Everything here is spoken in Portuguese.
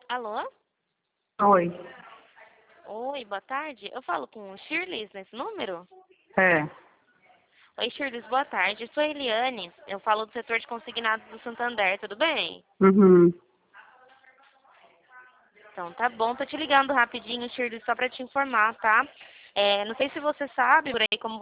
Alô? Oi, Oi, boa tarde. Eu falo com o Shirley nesse número? é. Oi, Shirley, boa tarde. Eu sou a Eliane. Eu falo do setor de consignados do Santander, tudo bem? Uhum. Então, tá bom. Tô te ligando rapidinho, Shirley, só pra te informar, tá? Não sei se você sabe por aí como